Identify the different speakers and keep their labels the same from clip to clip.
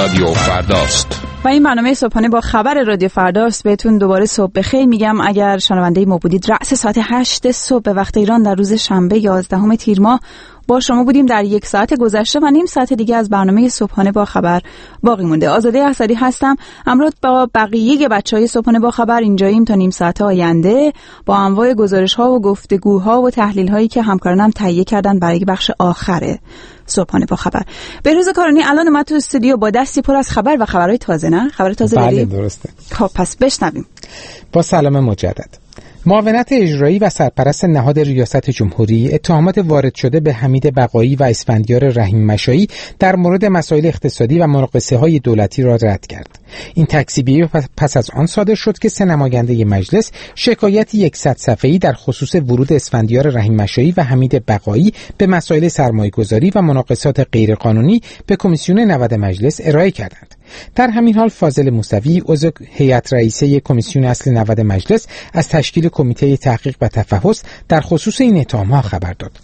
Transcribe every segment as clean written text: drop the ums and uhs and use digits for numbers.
Speaker 1: رادیو فرداست
Speaker 2: و این برنامه صبحانه با خبر رادیو فرداست. بهتون دوباره صبح بخیر میگم. اگر شنونده ما بودید، رأس ساعت 8 صبح به وقت ایران در روز شنبه 11 تیر ماه با شما بودیم. در یک ساعت گذشته و نیم ساعت دیگه از برنامه صبحانه با خبر باقی مونده. آزاده اسدی هستم. امروز با بقیه بچهای صبحانه با خبر اینجاییم تا نیم ساعت آینده با انواع گزارش‌ها و گفتگوها و تحلیل‌هایی که همکارانم تهیه کردن برای بخش آخره صبحانه با خبر. بهروز کارانی الان اومد تو استودیو با دستی پر از خبر و خبرهای تازه. نه خبر تازه
Speaker 3: بله درسته.
Speaker 2: خب پس بشنویم.
Speaker 3: با سلام مجدد. معاونت اجرایی و سرپرست نهاد ریاست جمهوری اتهامات وارد شده به حمید بقایی و اسفندیار رحیم مشایی در مورد مسائل اقتصادی و مناقصه‌های دولتی را رد کرد. این تکذیبی پس از آن صادر شد که سه نماینده مجلس شکایتی 100 صفحه‌ای در خصوص ورود اسفندیار رحیم مشایی و حمید بقایی به مسائل سرمایه‌گذاری و مناقصات غیرقانونی به کمیسیون 90 مجلس ارائه کردند. در همین حال فاضل موسوی عضو هیئت رئیسه کمیسیون اصل 90 مجلس از تشکیل کمیته تحقیق و تفحص در خصوص این اتهام‌ها خبر داد.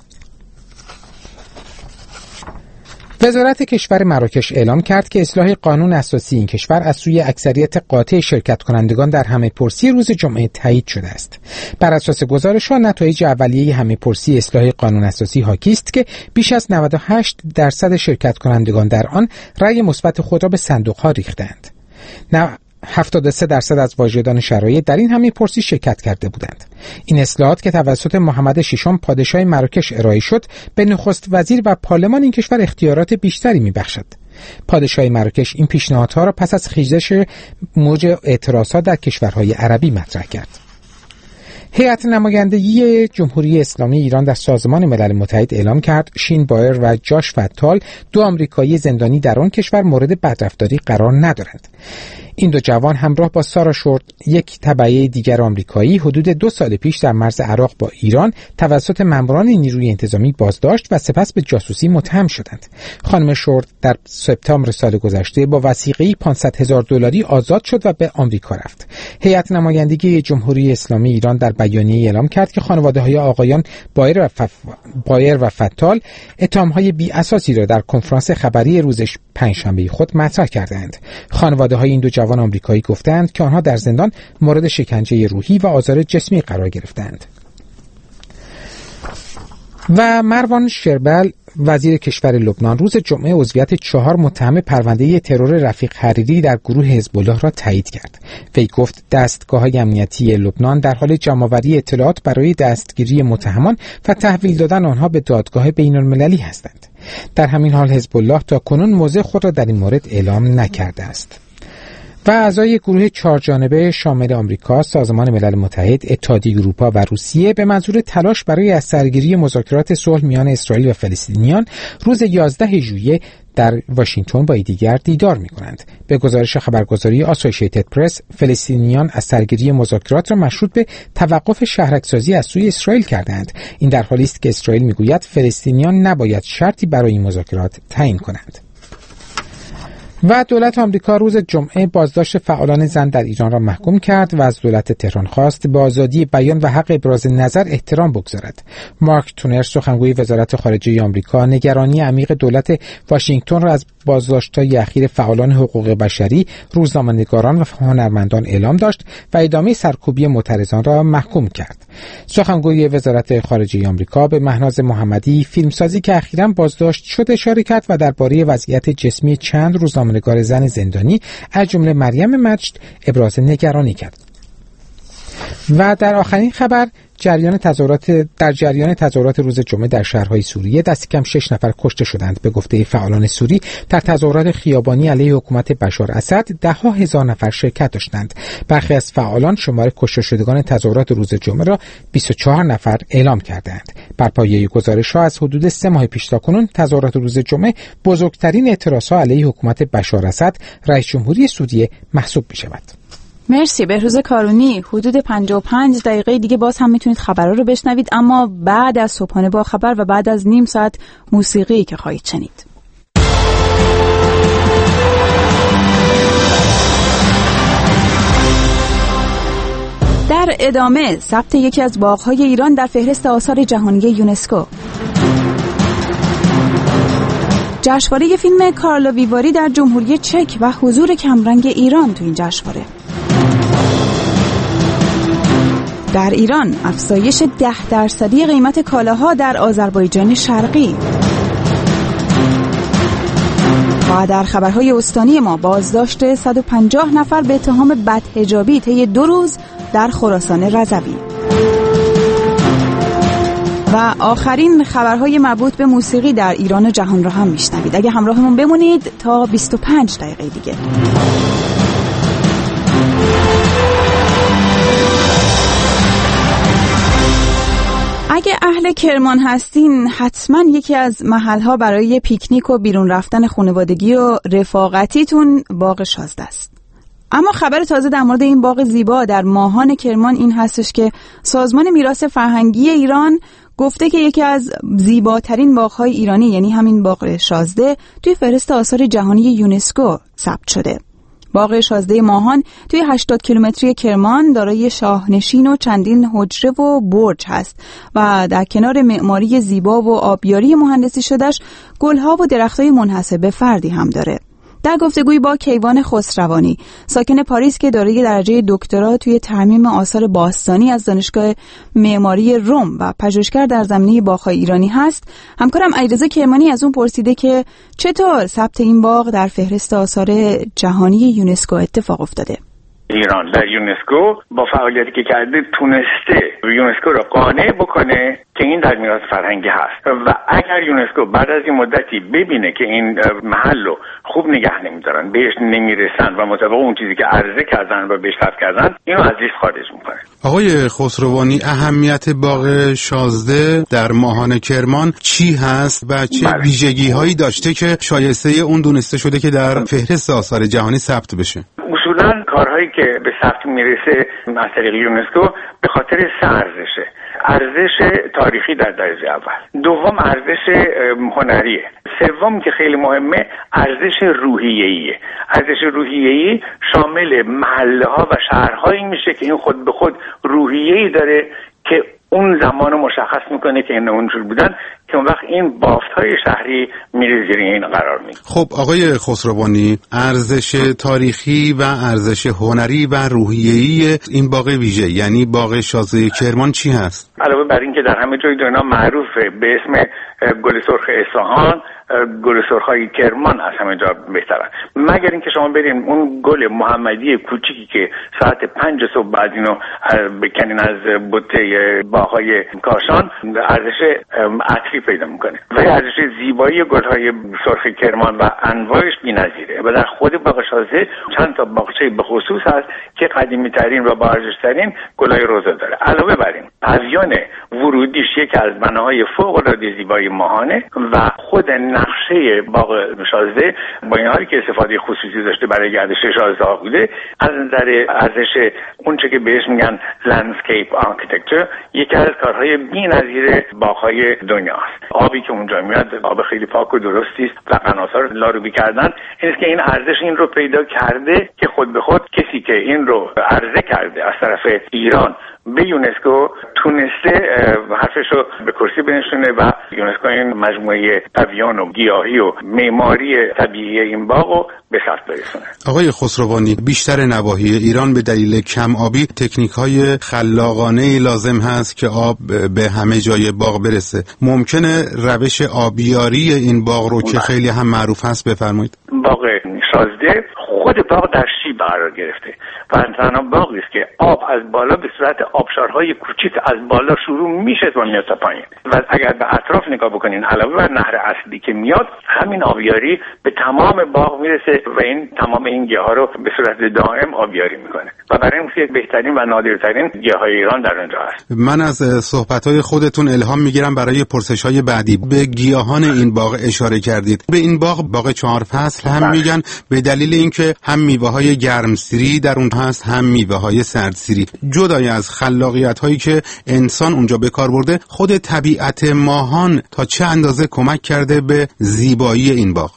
Speaker 3: وزارت کشور مراکش اعلام کرد که اصلاح قانون اساسی این کشور از سوی اکثریت قاطع شرکت کنندگان در همه‌پرسی روز جمعه تایید شده است. بر اساس گزارش‌ها نتایج اولیه همه‌پرسی اصلاح قانون اساسی حاکی است که بیش از 98% شرکت کنندگان در آن رأی مثبت خود را به صندوق‌ها ریختند. 73% از واجدان شرایط در این همه‌پرسی شرکت کرده بودند. این اصلاحات که توسط محمد ششم پادشاه مراکش ارائه شد، به نخست وزیر و پارلمان این کشور اختیارات بیشتری می‌بخشد. پادشاه مراکش این پیشنهادها را پس از خیزش موج اعتراضات در کشورهای عربی مطرح کرد. هیئت نمایندگی جمهوری اسلامی ایران در سازمان ملل متحد اعلام کرد شین بایر و جاش فتال، دو آمریکایی زندانی در آن کشور، مورد بدرفتاری قرار ندارند. این دو جوان همراه با سارا شورت، یک تبعه دیگر آمریکایی، حدود 2 سال پیش در مرز عراق با ایران توسط ماموران نیروی انتظامی بازداشت و سپس به جاسوسی متهم شدند. خانم شورت در سپتامبر سال گذشته با وثیقه‌ای $500,000 آزاد شد و به آمریکا رفت. هیئت نمایندگی جمهوری اسلامی ایران در بیانیه‌ای اعلام کرد که خانواده‌های آقایان بایر و فتال اتهام‌های بی‌اساسی را در کنفرانس خبری روز پنجشنبه خود مطرح کردند. خانواده‌های این دو جوان آمریکایی گفتند که آنها در زندان مورد شکنجه روحی و آزار جسمی قرار گرفتند. و مروان شربل وزیر کشور لبنان روز جمعه عضویت 4 متهم پرونده ترور رفیق حریری در گروه حزب الله را تایید کرد. وی گفت دستگاه‌های امنیتی لبنان در حال جمع‌آوری اطلاعات برای دستگیری متهمان و تحویل دادن آنها به دادگاه بین‌المللی هستند. در همین حال حزب الله تاکنون موضع خود را در این مورد اعلام نکرده است. و اعضای گروه 4 جانبه شامل آمریکا، سازمان ملل متحد، اتحادیه اروپا و روسیه به منظور تلاش برای از سرگیری مذاکرات صلح میان اسرائیل و فلسطینیان روز 11 ژوئیه در واشنگتن با یکدیگر دیدار می‌کنند. به گزارش خبرگزاری آسوشییتد پرس، فلسطینیان از سرگیری مذاکرات را مشروط به توقف شهرک‌سازی از سوی اسرائیل کردند. این در حالی است که اسرائیل می‌گوید فلسطینیان نباید شرطی برای این مذاکرات تعیین کنند. و دولت آمریکا روز جمعه بازداشت فعالان زن در ایران را محکوم کرد و از دولت تهران خواست به آزادی بیان و حق ابراز نظر احترام بگذارد. مارک تونر سخنگوی وزارت خارجه آمریکا نگرانی عمیق دولت واشنگتن را از بازداشت‌های اخیر فعالان حقوق بشری، روزنامه‌نگاران و هنرمندان اعلام داشت و ادامه سرکوبی معترضان را محکوم کرد. سخنگوی وزارت خارجه آمریکا به مهناز محمدی، فیلمسازی که اخیراً بازداشت شد، اشاره کرد و درباره وضعیت جسمی چند روزنامه‌نگار زن زندانی از جمله مریم مجد ابراز نگرانی کرد. و در آخرین خبر، در جریان تظاهرات روز جمعه در شهرهای سوریه دست کم 6 نفر کشته شدند. به گفته فعالان سوری در تظاهرات خیابانی علیه حکومت بشار اسد 10,000 نفر شرکت داشتند. برخی از فعالان شمار کشته شدگان تظاهرات روز جمعه را 24 نفر اعلام کردند. بر پایه گزارش‌ها از حدود 3 ماه پیش تاکنون تظاهرات روز جمعه بزرگترین اعتراض‌ها علیه حکومت بشار اسد رئیس جمهوری سوریه محسوب می‌شود.
Speaker 2: مرسی بهروز کارونی. حدود 55 دقیقه دیگه باز هم میتونید خبرها رو بشنوید، اما بعد از صبحانه با خبر و بعد از نیم ساعت موسیقی که خواهید شنید. در ادامه ثبت یکی از باغ‌های ایران در فهرست آثار جهانی یونسکو. جشنواره فیلم کارلووی واری در جمهوری چک و حضور کمرنگ ایران تو این جشنواره. در ایران افزایش 10% قیمت کالاها در آذربایجان شرقی. و در خبرهای استانی ما بازداشت 150 نفر به اتهام بدحجابی طی 2 روز در خراسان رضوی. و آخرین خبرهای مربوط به موسیقی در ایران و جهان را هم میشنوید. اگه همراهمون بمونید تا 25 دقیقه دیگه. اگه اهل کرمان هستین حتما یکی از محلها برای پیکنیک و بیرون رفتن خانوادگی و رفاقتیتون باغ شازده است. اما خبر تازه در مورد این باغ زیبا در ماهان کرمان این هستش که سازمان میراث فرهنگی ایران گفته که یکی از زیباترین باغ‌های ایرانی یعنی همین باغ شازده توی فهرست آثار جهانی یونسکو ثبت شده. باغ شازده ماهان توی 80 کیلومتری کرمان دارای شاهنشین و چندین حجره و برج هست و در کنار معماری زیبا و آبیاری مهندسی شدهش گلها و درختای منحصر به فردی هم داره. در گفتگویی با کیوان خسروانی ساکن پاریس که دارای درجه دکترا توی ترمیم آثار باستانی از دانشگاه معماری روم و پژوهشگر در زمینه باغ‌های ایرانی هست، همکارم علیرضا کرمانی از اون پرسیده که چطور ثبت این باغ در فهرست آثار جهانی یونسکو اتفاق افتاده.
Speaker 1: ایران در یونسکو با فعالیتی که کرده تونسته یونسکو را قانع بکنه که این در میراث فرهنگی هست و اگر یونسکو بعد از این مدتی ببینه که این محل رو خوب نگه نمیدارن، بهش نمیرسن و مطابق اون چیزی که عرضه کردن و بهش ثبت کردن اینو از لیست خارج میکنه.
Speaker 4: آقای خسروانی، اهمیت باغ شازده در ماهان کرمان چی هست و چه ویژگی هایی داشته که شایسته اون دونسته شده که در فهرست آثار جهانی ثبت بشه؟
Speaker 1: اصولاً کارهایی که به ثبت میرسه از طریق یونسکو به خاطر 3 ارزشه. ارزش تاریخی در درجه اول، دوم ارزش هنریه، سوم که خیلی مهمه ارزش روحیه‌ایه. ارزش روحیه‌ای شامل محله‌ها و شهرهایی میشه که این خود به خود روحیه‌ای داره که اون زمانو مشخص میکنه که این اونجور بودن که اون وقت این بافت‌های شهری میره زیر این قرار میگیره.
Speaker 4: خب آقای خسروانی، ارزش تاریخی و ارزش هنری و روحیه‌ای این باغ ویژه یعنی باغ شازده کرمان چی هست؟
Speaker 1: علاوه بر این که در همه جای دنیا معروفه به اسم گل سرخ اصفهان، گل سرخای کرمان از همه جا بهتره، مگر اینکه شما برین اون گل محمدی کوچیکی که ساعت 5 صبح بعد اینو بکنین از بوته باغ‌های کاشان، ارزش عطری پیدا میکنه و ارزش زیبایی گل‌های سرخ کرمان و انواعش بی‌نظیره و در خود باغ شازده چند تا باغچه به خصوص هست که قدیمی‌ترین و با ارزش‌ترین گل‌های روزه داره. علاوه بر این پویان ورودیش یکی از بناهای فوق‌العاده زیبای ماهانه و خود نقشه باغ شازده با این حالی که استفاده خصوصی داشته برای گردش شازده بوده، از نظر ارزش اونچه که بهش میگن لندسکیپ آرکیتکچر یکی از کارهای بی‌نظیر باغ‌های دنیا است. آبی که اونجا میاد آب خیلی پاک و درستی است و قناسا رو لاروبی کردن. این است که این ارزش این رو پیدا کرده که خود به خود کسی که این رو عرضه کرده از طرف ایران به یونسکو تونسته حرفش رو به کرسی بنشونه و یونسکو این مجموعه پویان و گیاهی و معماری طبیعی این باغ رو به ثبت برسونه.
Speaker 4: آقای خسروانی، بیشتر نواحی ایران به دلیل کم آبی تکنیک‌های خلاقانه لازم هست که آب به همه جای باغ برسه. ممکنه روش آبیاری این باغ رو که خیلی هم معروف هست بفرمایید؟
Speaker 1: باغ شازده خود باغ در شیب قرار گرفته و تنها باغی است که آب از بالا به صورت آبشارهای کوچیک از بالا شروع میشه و میاد تا پایین و اگر به اطراف نگاه بکنین علاوه بر نهر اصلی که میاد، همین آبیاری به تمام باغ میرسه و این تمام این گیاها رو به صورت دائم آبیاری میکنه و برای این بهترین و نادرترین گیاهای ایران در اونجا هست.
Speaker 4: من از صحبت‌های خودتون الهام میگیرم برای پرسش‌های بعدی. به گیاهان این باغ اشاره کردید. به این باغ 4 فصل هم میگن به دلیل اینکه هم میوه‌های گرمسیری در اون هست هم میوه‌های سردسیری. جدای از خلاقیت‌هایی که انسان اونجا به کار برده، خود طبیعت ماهان تا چه اندازه کمک کرده به زیبایی این باغ؟
Speaker 1: فوق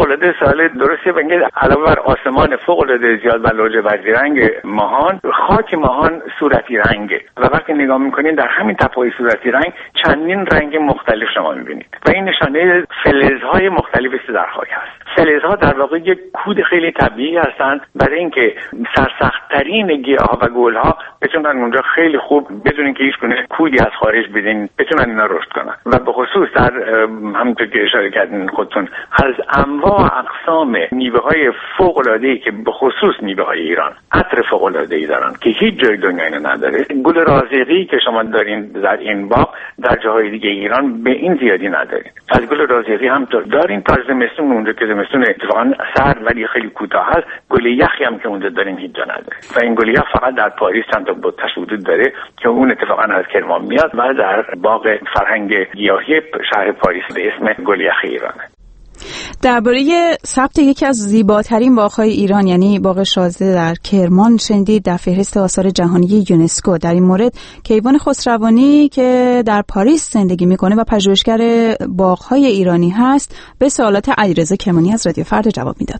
Speaker 1: فوق‌العاده سوال درسته. بنگه علاوه بر آسمان فوق‌العاده زیاد و لاجوردی رنگ ماهان، خاک ماهان صورتی رنگه و وقتی نگاه میکنین در همین تپه‌های صورتی رنگ چندین رنگ مختلف شما میبینید و این نشانه فلزهای مختلفی در خاک هست. فلزها در واقع یک کود خیلی طبیعی هستند برای اینکه سرسخت‌ترین گیاها و گلها بتونن اونجا خیلی خوب بدون اینکه هیچ گونه کودی از خارج بدین بتونن اینا رشد کنن. و به خصوص در همونطور که اشاره کردین خودتون از انواع و اقسام میوه‌های فوق‌العاده‌ای که به خصوص میوه‌های ایران عطر فوق‌العاده‌ای دارن که هیچ جای دنیا اینو نداره. گل رازقی که شما دارین در این باغ در جاهای دیگه ایران به این زیادی ندارین. از گل رازقی هم دارین تا زمستون، اونجا که زمستون اتفاقا سرد ولی خیلی کوتاه هست. گل یخی هم که اونجا دارین هیچ جا نداره و این گل یخ فقط در پاریس چند تا بوتش وجود داره که اون اتفاقا از کرمان میاد و در باغ فرهنگ گیاهی شهر پاریس به اسم گل یخ ایرانه.
Speaker 2: درباره ثبت یکی از زیباترین باغ‌های ایران یعنی باغ شازده در کرمان شنیدید در فهرست آثار جهانی یونسکو. در این مورد کیوان خسروانی که در پاریس زندگی میکنه و پژوهشگر باغ‌های ایرانی هست به سوالات علیرضا کرمانی از رادیو فردا جواب میداد.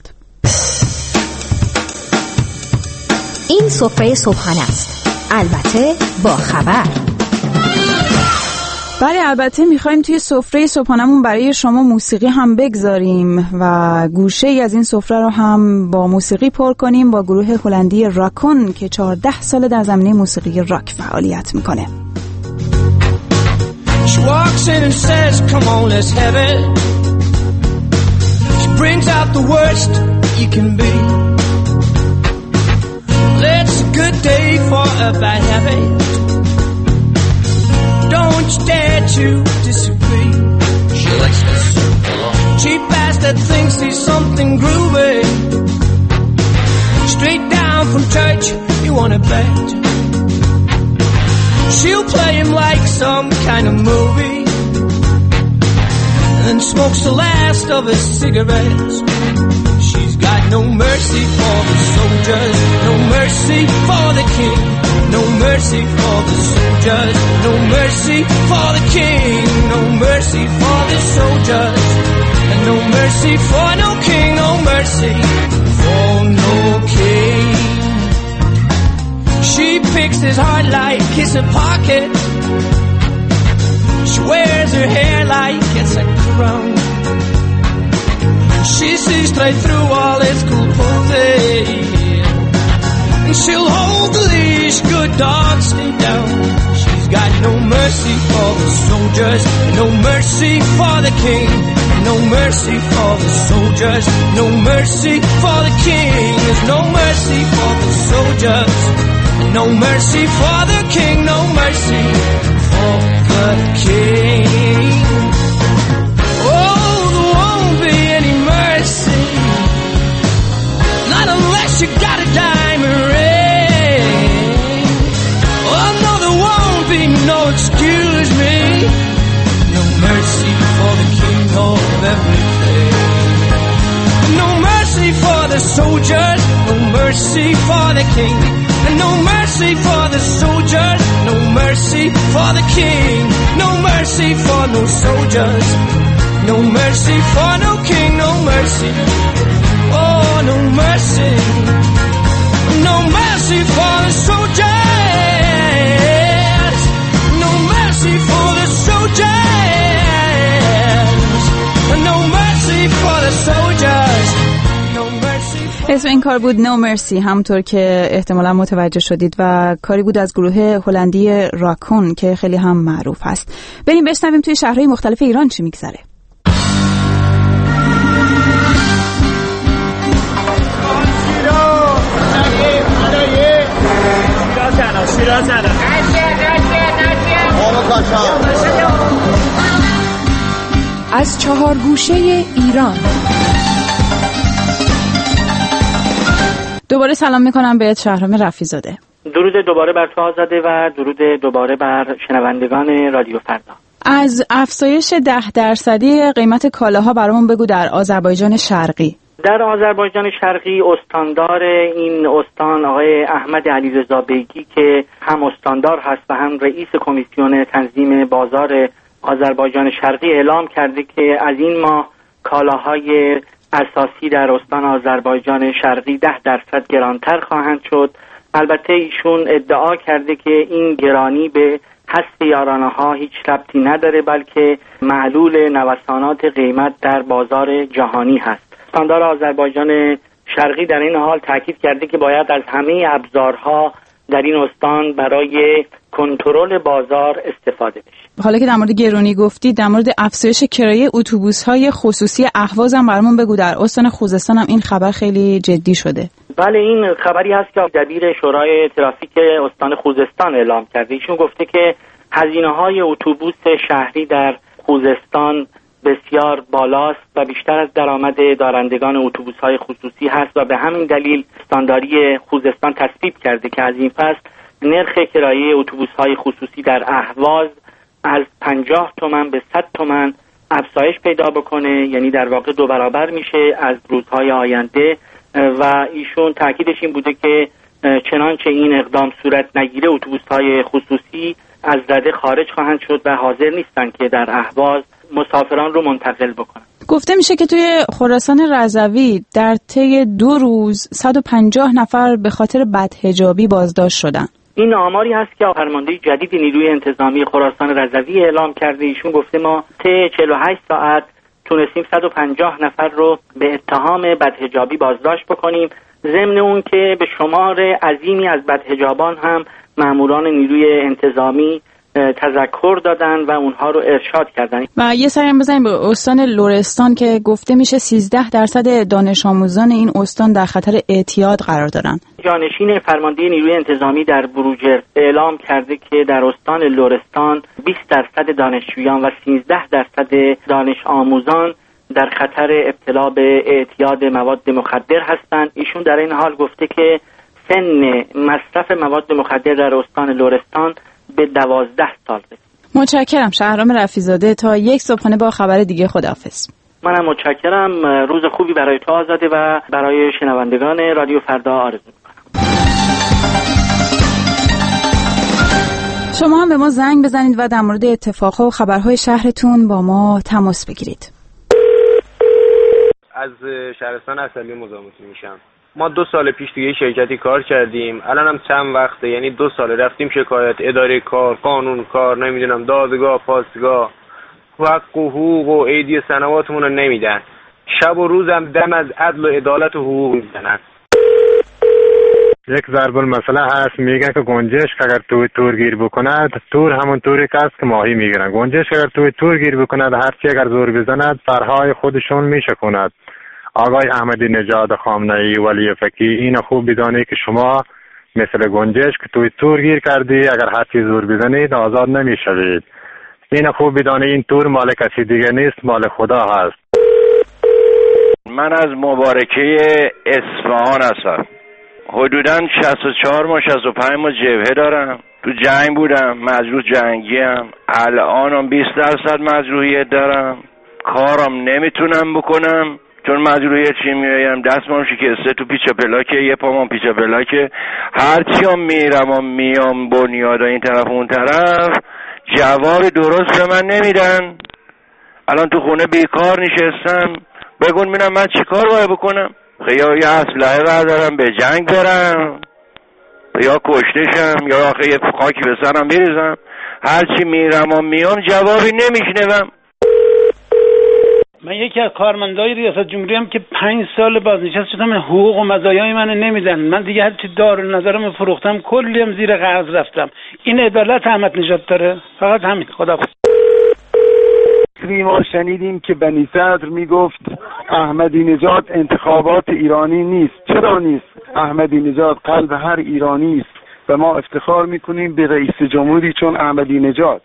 Speaker 5: این سفره صبحانه است، البته با خبر.
Speaker 2: بله، البته میخوایم توی سفره صبحانمون برای شما موسیقی هم بگذاریم و گوشه ای از این سفره رو هم با موسیقی پر کنیم با گروه هلندی راکون که 14 سال در زمینه موسیقی راک فعالیت میکنه.
Speaker 6: She walks in and says, come on, let's have it. She brings out the worst you can be. It's a good day for a bad habit. Don't you dare to disagree. She likes this cheap ass that thinks he's something groovy. Straight down from church, you wanna bet. She'll play him like some kind of movie and then smokes the last of his cigarettes. She's got no mercy for the soldiers, no mercy for the king. No mercy for the soldiers, no mercy for the king. No mercy for the soldiers, and no mercy for no king. No mercy for no king. She picks his heart like it's a pocket. She wears her hair like it's a crown. She sees straight through all his cool poses. And she'll hold the leash, good dogs stay down. She's got no mercy for the soldiers, no mercy for the king. No mercy for the soldiers, no mercy for the king. There's no mercy for the soldiers, no mercy for the king. No mercy for the king. Oh, there won't be any mercy, not unless you got a diamond ring. Oh no, there won't be no excuse me. No mercy for the king of everything. No mercy for the soldiers, no mercy for the king. And no mercy for the soldiers, no mercy for the king. No mercy for no soldiers, no mercy for no king. No mercy, oh no mercy. No mercy for the soldiers, no mercy for the soldiers, no mercy for the soldiers, no mercy for...
Speaker 2: اسم این کار بود No Mercy، همونطور که احتمالا متوجه شدید و کاری بود از گروه هلندی راکون که خیلی هم معروف هست. بریم بشنویم توی شهرهای مختلف ایران چی میگذره.
Speaker 5: از 4 گوشه ایران
Speaker 2: دوباره سلام میکنم به شهرام رفیع‌زاده.
Speaker 7: درود دوباره بر تو آزاده و درود دوباره بر شنوندگان رادیو فردا.
Speaker 2: از افزایش 10% قیمت کالاها برامون بگو در آذربایجان شرقی.
Speaker 7: در آذربایجان شرقی استاندار این استان آقای احمد علیرضا بیگی که هم استاندار هست و هم رئیس کمیسیون تنظیم بازار آذربایجان شرقی اعلام کرده که از این ماه کالاهای اساسی در استان آذربایجان شرقی 10% گرانتر خواهند شد. البته ایشون ادعا کرده که این گرانی به حذف یارانه‌ها هیچ ربطی نداره، بلکه معلول نوسانات قیمت در بازار جهانی هست. استاندار آذربایجان شرقی در این حال تاکید کرده که باید از همه ابزارها در این استان برای کنترل بازار استفاده بشه.
Speaker 2: حالا که در مورد گرانی گفتید، در مورد افزایش کرایه اتوبوس‌های خصوصی اهواز هم برامون بگو. در استان خوزستان هم این خبر خیلی جدی شده.
Speaker 7: بله، این خبری هست که دبیر شورای ترافیک استان خوزستان اعلام کرده. ایشون گفته که هزینه‌های اتوبوس شهری در خوزستان بسیار بالاست و بیشتر از درآمد دارندگان اتوبوس‌های خصوصی هست و به همین دلیل استانداری خوزستان تصویب کرده که از این پس نرخ کرایه اتوبوس‌های خصوصی در اهواز از 50 تومان به 100 تومان افزایش پیدا بکنه، یعنی در واقع 2 برابر میشه از روزهای آینده. و ایشون تاکیدش این بوده که چنانچه این اقدام صورت نگیره اتوبوس‌های خصوصی از رده خارج خواهند شد و حاضر نیستن که در اهواز مسافران رو منتقل بکنن.
Speaker 2: گفته میشه که توی خراسان رضوی در طی 2 روز 150 نفر به خاطر بدحجابی بازداشت شدن. این
Speaker 7: آماری هست که فرمانده جدید نیروی انتظامی خراسان رضوی اعلام کرده. ایشون گفته ما طی 48 ساعت تونستیم 150 نفر رو به اتهام بدحجابی بازداشت بکنیم، ضمن اون که به شمار عظیمی از بدحجابان هم ماموران نیروی انتظامی تذکر دادن و اونها رو ارشاد کردن. و
Speaker 2: یه سری هم بزنیم به استان لرستان که گفته میشه 13% دانش آموزان این استان در خطر اعتیاد قرار دارن.
Speaker 7: جانشین فرمانده نیروی انتظامی در بروجرد اعلام کرده که در استان لرستان 20% دانشجویان و 13% دانش آموزان در خطر ابتلا به اعتیاد مواد مخدر هستند. ایشون در این حال گفته که سن مصرف مواد مخدر در استان لرستان به 12 سال رسید.
Speaker 2: متشکرم. شهرام رفیع‌زاده، تا یک صبحانه با خبر دیگه. خداحافظ.
Speaker 7: منم متشکرم. روز خوبی برای تو آزاده و برای شنوندگان رادیو فردا آرزو می‌کنم.
Speaker 2: شما هم به ما زنگ بزنید و در مورد اتفاقها و خبرهای شهرتون با ما تماس بگیرید.
Speaker 8: از شهرستان اصلی مزاحمتون میشم. ما 2 سال پیش توی شرکتی کار کردیم، الان هم چند وقته، یعنی 2 ساله رفتیم شکایت، اداره کار، قانون کار، نمیدونم دادگاه، پاسگاه، حق و حقوق و ایدی سنواتمون رو نمیدن. شب و روزم دم از عدل و عدالت و حقوق میزنن.
Speaker 9: یک ضرب المثل هست، میگن که گنجشک اگر توی تور گیر بکند، تور همون توری که است که ماهی میگیرن. گنجشک اگر توی تور گیر بکند، هرچی اگر زور بزند سرهای خودشون میشکند. آقای احمدی نژاد خامنه‌ای ولی فقیه، این خوب بدانید که شما مثل گنجشک توی تور گیر کردی، اگر هر چیز زور بزنید آزاد نمیشوید. این خوب بدانید این تور مال کسی دیگه نیست، مال خدا هست.
Speaker 10: من از مبارکه اصفهان هستم. حدوداً 64 ماه 65 ماه جبهه دارم. تو جنگ بودم، مجروح جنگیم. الانم 20% مجروحیت دارم. کارم نمیتونم بکنم چون مجروحیت چی میایم، دستم شکسته تو پیچ پلاکه، یه پامم پیچ پلاکه. هرچی هم میرم و میام بنیاد این طرف اون طرف، جواب درست به من نمیدن. الان تو خونه بیکار نشستم، بگون میرم من چی کار باید بکنم؟ یا یه اسلحه بردارم به جنگ برم، یا کشتشم، یا آخه یه خاکی به سرم بریزم. هرچی میرم و میام جوابی نمیشنوم.
Speaker 11: من یکی از کارمندای ریاست جمهوری هم که 5 سال بازنشسته شدم، حقوق و مزایای من نمیدن. من دیگه هر چی دار نظرم فروختم، کلی هم زیر قرض رفتم. این عدالت احمد نژاد داره؟ فقط همین. خداحافظ.
Speaker 12: ما شنیدیم که بنی صدر میگفت احمدی نژاد انتخابات ایرانی نیست. چرا نیست؟ احمدی نژاد قلب هر ایرانی است و ما افتخار میکنیم به رئیس جمهوری چون احمدی نژاد.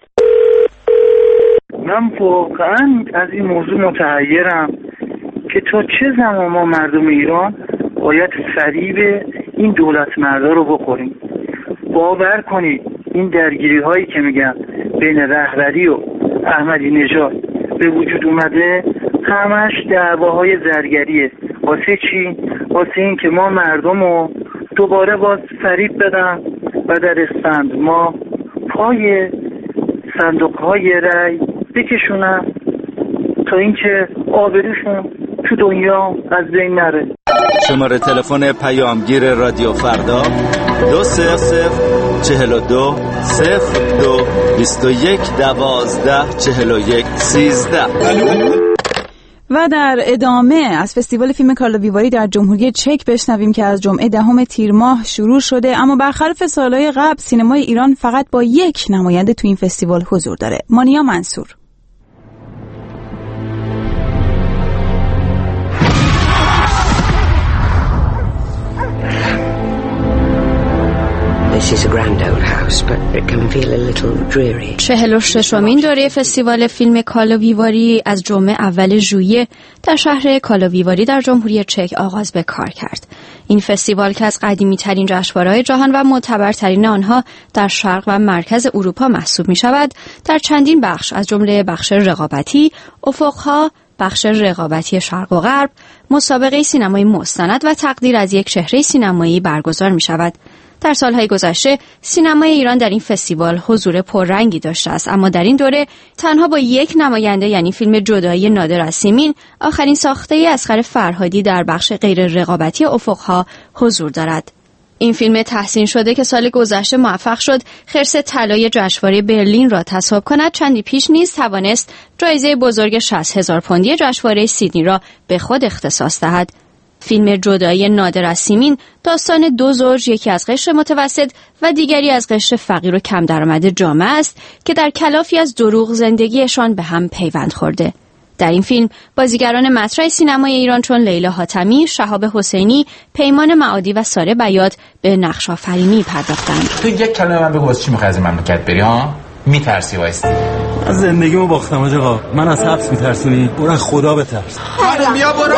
Speaker 13: من واقعا از این موضوع متحیرم که تا چه زمان ما مردم ایران باید فریب این دولت مردا رو بخوریم. باور کنید این درگیری هایی که میگن بین رهبری و احمدی نژاد به وجود اومده همش دعواهای زرگریه. واسه چی؟ واسه این که ما مردم رو دوباره باز فریب بدن و در اسفند ما پای صندوق های رای بکشونن تا اینکه آبروشون تو دنیا از بین نره.
Speaker 14: شماره تلفن پیامگیر رادیو فردا 200 42 02 21 12 41 13.
Speaker 2: و در ادامه از فستیوال فیلم کارلوویواری در جمهوری چک بشنویم که از جمعه 10 تیر ماه شروع شده، اما برخلاف سالهای قبل سینمای ایران فقط با یک نماینده تو این فستیوال حضور داره. مانیا منصور.
Speaker 15: This is a grand old house, but it can feel a little dreary.
Speaker 16: 46مین دوره فستیوال فیلم کارلوویواری از جمعه اول ژوئیه در شهر کارلوویواری در جمهوری چک آغاز به کار کرد. این فستیوال که از قدیمی‌ترین جشنواره‌های جهان و معتبرترین آنها در شرق و مرکز اروپا محسوب می‌شود، در چندین بخش از جمله بخش رقابتی، افق‌ها، بخش رقابتی شرق و غرب، مسابقه سینمایی مستند و تقدیر از یک چهره سینمایی برگزار می‌شود. در سالهای گذشته سینمای ایران در این فستیوال حضور پررنگی داشته است، اما در این دوره تنها با یک نماینده یعنی فیلم جدایی نادر از سیمین، آخرین ساخته اصغر فرهادی در بخش غیر رقابتی افق‌ها حضور دارد. این فیلم تحسین شده که سال گذشته موفق شد خرس طلای جشنواره برلین را تصاحب کند، چندی پیش نیز توانست جایزه بزرگ 60,000 پوندی جشنواره سیدنی را به خود اختصاص دهد. فیلم جدایی نادر از سیمین داستان دو زوج، یکی از قشر متوسط و دیگری از قشر فقیر و کم درآمد جامعه است که در کلافی از دروغ زندگیشان به هم پیوند خورده. در این فیلم بازیگران مطرح سینمای ایران چون لیلا حاتمی، شهاب حسینی، پیمان معادی و ساره بیات به نقش آفرینی پرداختند.
Speaker 17: تو یک کلمه من بگو واسه چی می‌خوای از این مملکت بری ها؟ میترسی وایستی؟
Speaker 18: از زندگیمو باختم آقا. من از حبس میترسونی؟ برو خدا بترس.
Speaker 17: بیا برو.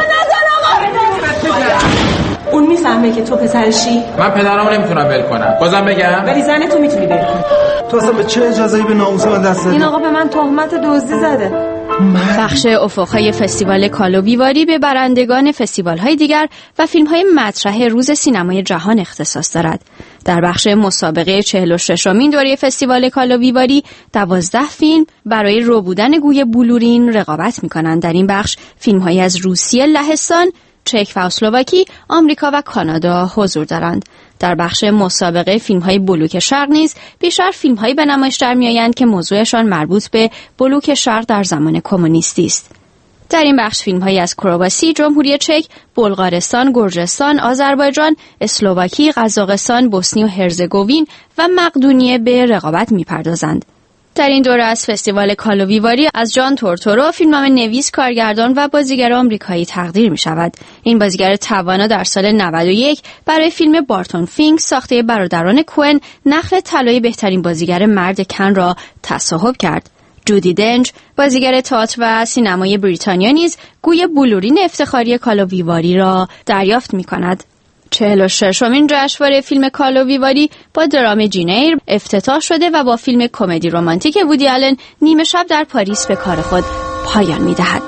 Speaker 19: اون میفهمه که تو پسرشی؟
Speaker 17: من پدرامو نمیتونم ول کنم. بازم بگم؟
Speaker 19: ولی زن تو میتونی ول کنی.
Speaker 18: تو اصلا به چه اجازه‌ای به ناموس من دست دادی؟
Speaker 19: این آقا به من تهمت دزدی زده.
Speaker 16: بخش افق‌های فستیوال کارلوویواری به برندگان فستیوال‌های دیگر و فیلم‌های مطرح روز سینمای جهان اختصاص دارد. در بخش مسابقه 46مین دوره فستیوال کارلوویواری 12 فیلم برای رو بودن گوی بلورین رقابت می‌کنند. در این بخش فیلم‌هایی از روسیه، لهستان، چک و اسلواکی، آمریکا و کانادا حضور دارند. در بخش مسابقه فیلم‌های بلوک شرق نیز بیشتر فیلم‌هایی به نمایش در می‌آیند که موضوعشان مربوط به بلوک شرق در زمان کمونیستی است. در این بخش فیلم‌هایی از کرواسی، جمهوری چک، بلغارستان، گرجستان، آذربایجان، اسلواکی، قزاقستان، بوسنی و هرزگوین و مقدونیه به رقابت می‌پردازند. در این دوره از فستیوال کارلوویواری از جان تورتورو، فیلمنامه‌نویس، کارگردان و بازیگر آمریکایی تقدیر می شود. این بازیگر توانا در سال 91 برای فیلم بارتون فینک ساخته برادران کوئن نخل طلای بهترین بازیگر مرد کن را تصاحب کرد. جودی دنج، بازیگر تئاتر و سینمای بریتانیا نیز گوی بلورین افتخاری کارلوویواری را دریافت می کند. 46مین جشنواره فیلم کارلوویواری با درام جین ایر افتتاح شده و با فیلم کمدی رمانتیک وودی آلن نیمه شب در پاریس به کار خود پایان می‌دهد.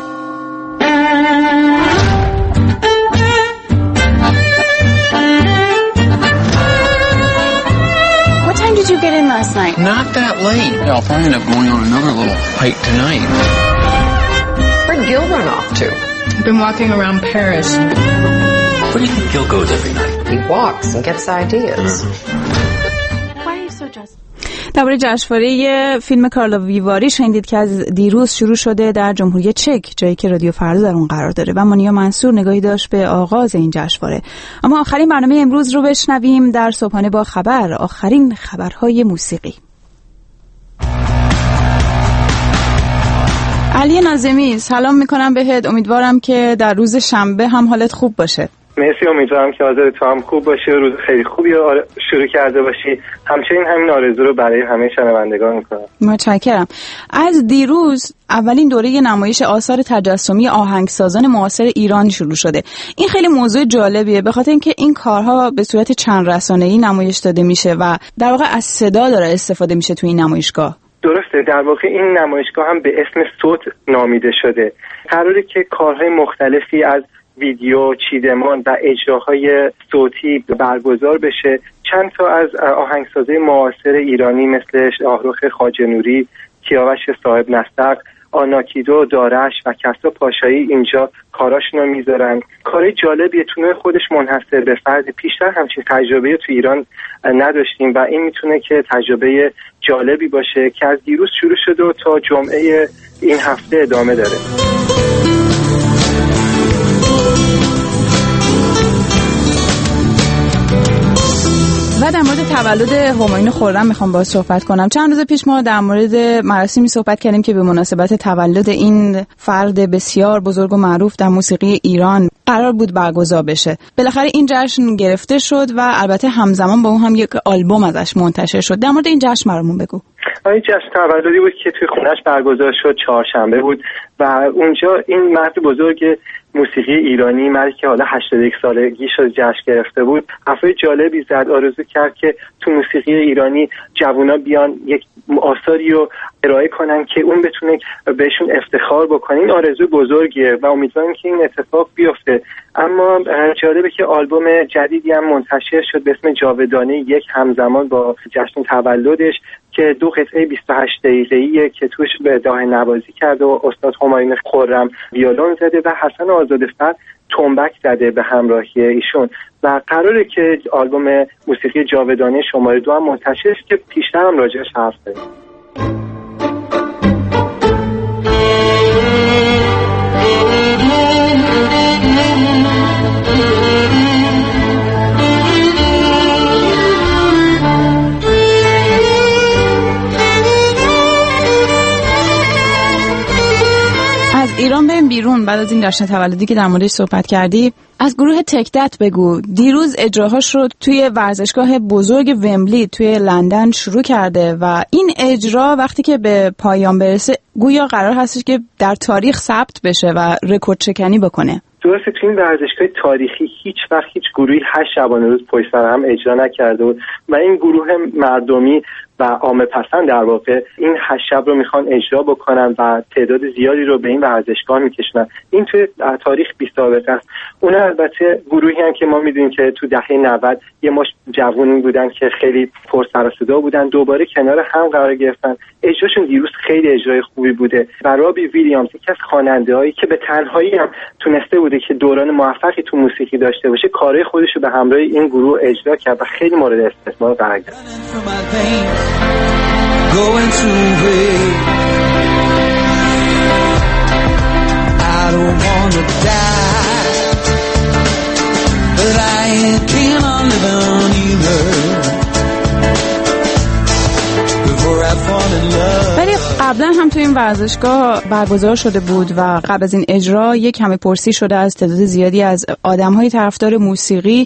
Speaker 20: What time did you get in last night?
Speaker 21: Not that late. I'll probably end up going on another little hike tonight.
Speaker 20: Where'd Gil run off to?
Speaker 21: I've been walking around Paris. Where do you think Gil goes every night?
Speaker 20: He walks and gets ideas.
Speaker 2: Why are you so just? درباره جشنواره فیلم کارلوویواری شنیدید که از دیروز شروع شده در جمهوری چک، جایی که رادیو فردا در اون قرار داره و مانیا منصور نگاهی داشت به آغاز این جشنواره. اما آخرین برنامه امروز رو بشنویم در صبحانه با خبر، آخرین خبرهای موسیقی. علی ناظمی، سلام میکنم بهت. امیدوارم که در روز شنبه هم حالت خوب باشه.
Speaker 8: مرسی، امیدوارم که حاضر تو هم خوب باشه، روز خیلی خوبی شروع کرده باشی. همچنین همین آرزو رو برای همه شنوندگان میکنم.
Speaker 2: متشکرم. از دیروز اولین دوره نمایش آثار تجسمی آهنگسازان معاصر ایران شروع شده. این خیلی موضوع جالبیه به خاطر اینکه این کارها به صورت چند رسانه‌ای نمایش داده میشه و در واقع از صدا داره استفاده میشه تو این نمایشگاه.
Speaker 8: درسته، در واقع این نمایشگاه هم به اسم صوت نامیده شده. قراره که کارهای مختلفی از ویدیو، چیدمان و اجراهای صوتی برگزار بشه. چند تا از آهنگسازهای معاصر ایرانی مثل شاهرخ خواجه‌نوری، کیاوش صاحب نستق،
Speaker 3: آناکیدو، دارش و کسا پاشایی اینجا کاراشون رو میذارن. کار جالبیه، تو نوع خودش منحصر به فرد. پیشتر همچین تجربه تو ایران نداشتیم و این میتونه که تجربه جالبی باشه که از دیروز شروع شده و تا جمعه این هفته ادامه داره.
Speaker 2: و در مورد تولد همایون خرم میخوام باهاش صحبت کنم. چند روز پیش ما در مورد مراسمی صحبت کردیم که به مناسبت تولد این فرد بسیار بزرگ و معروف در موسیقی ایران قرار بود برگزار بشه. بالاخره این جشن گرفته شد و البته همزمان با اون هم یک آلبوم ازش منتشر شد. در مورد این جشن برامون بگو.
Speaker 3: این جشن تولدی بود که توی خونش برگزار شد، چهارشنبه بود و اونجا این مرد بزرگ موسیقی ایرانی، مردی که حالا 81 سالگیش رو جشن گرفته بود، حرفای جالبی زد. آرزو کرد که تو موسیقی ایرانی جوونا بیان یک آثاری رو ارائه کنن که اون بتونه بهشون افتخار بکنه. این آرزو بزرگیه و امیدوارم که این اتفاق بیفته. اما جالبه که آلبوم جدیدی هم منتشر شد به اسم جاودانه یک، همزمان با جشن تولدش، که 2 قطعه 28 دقیقه‌ایه که توش به داهه نوازی کرده و استاد همایون خرم ویولون زده و حسن آزادفر تنبک زده به همراهی ایشون و قراره که آلبوم موسیقی جاودانه شماره 2 هم منتشر شه که پیشتر هم راجعش حرف زدیم.
Speaker 2: ایران بریم بیرون. بعد از این جشن تولدی که در موردش صحبت کردی، از گروه تکدت بگو. دیروز اجراهاش رو توی ورزشگاه بزرگ ومبلی توی لندن شروع کرده و این اجرا وقتی که به پایان برسه گویا قرار هستش که در تاریخ ثبت بشه و رکورد شکنی بکنه.
Speaker 3: درسته، تو این ورزشگاه تاریخی هیچ وقت هیچ گروهی 8 شبانه روز پشت سر هم اجرا نکرده بود و این گروه مردمی و عامه پسند در واقع این 8 شب رو میخوان اجرا بکنن و تعداد زیادی رو به این ورزشگاه میکشنن. این توی تاریخ بی سابقه است. اون البته گروهی هم که ما میدونیم که تو دهه 90 یه مش جوونی بودن که خیلی پر سر و صدا بودن، دوباره کنار هم قرار گرفتن. اجراشون دیروز خیلی اجرای خوبی بوده و رابی ویلیامز یکی از خواننده‌هایی که به تنهایی هم تونسته بوده که دوران موفقی تو موسیقی داشته باشه، کارهای خودش رو به همراه این گروه اجرا کرد و خیلی مورد استثمار قرار گرفت.
Speaker 6: Going to wait. I don't wanna die, but I ain't keen on living either. Before I fall in love.
Speaker 2: ولی قبلا هم تو این ورزشگاه برگزار شده بود و قبل از این اجرا یک کمی پرسی شده از تعداد زیادی از آدم‌های طرفدار موسیقی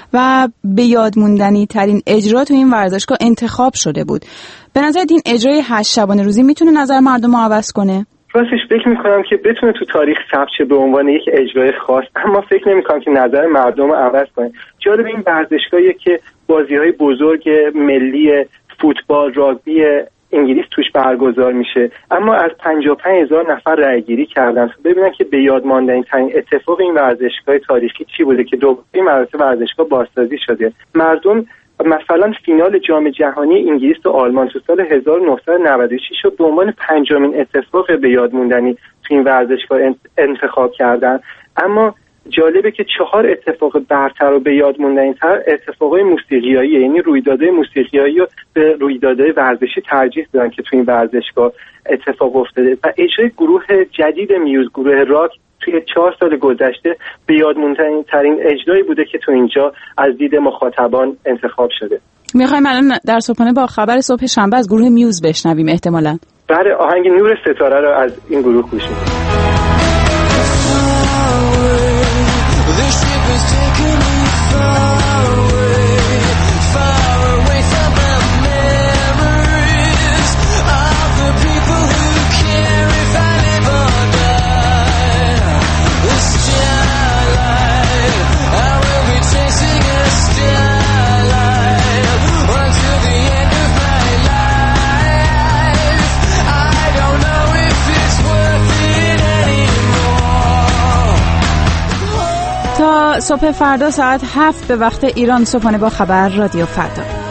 Speaker 2: و به یاد موندنی ترین اجرا تو این ورزشگاه انتخاب شده بود. به نظر این اجرای 8 شبانه روزی میتونه نظر مردم رو عوض کنه؟
Speaker 3: راستش فکر میکنم که بتونه تو تاریخ ثبت شه به عنوان یک اجرای خاص، اما فکر نمیکنم که نظر مردم رو عوض کنه. جالب این ورزشگاهیه که بازی‌های بزرگ ملی فوتبال، راگبی انگلیس توش برگزار میشه، اما از 55,000 نفر رأی‌گیری کردن. ببینن که به یاد ماندنی ترین اتفاق این ورزشگاه تاریخی چی بوده که دوباره مراتب ورزشگاه بازسازی شده. مردم مثلا فینال جام جهانی انگلیس و آلمان تو سال 1996 رو به عنوان 5مین اتفاق به یاد موندنی تو این ورزشگاه انتخاب کردن، اما جالبه که 4 اتفاق برتر و به یاد موندنی‌تر اتفاقای موسیقیایی، یعنی رویدادهای موسیقیایی رو به رویدادهای ورزشی ترجیح دادن که تو این ورزشگاه اتفاق افتاده و اجرای گروه جدید میوز، گروه راک، توی 4 سال گذشته به یاد موندنی‌ترین اجرایی بوده که تو اینجا از دید مخاطبان انتخاب شده.
Speaker 2: می‌خوایم الان در صبحانه با خبر صبح شنبه از گروه میوز بشنویم احتمالاً.
Speaker 3: بله، آهنگ نور ستاره رو از این گروه گوش می‌دیم.
Speaker 2: تا صبح فردا ساعت 7 به وقت ایران صبحانه با خبر رادیو فردا.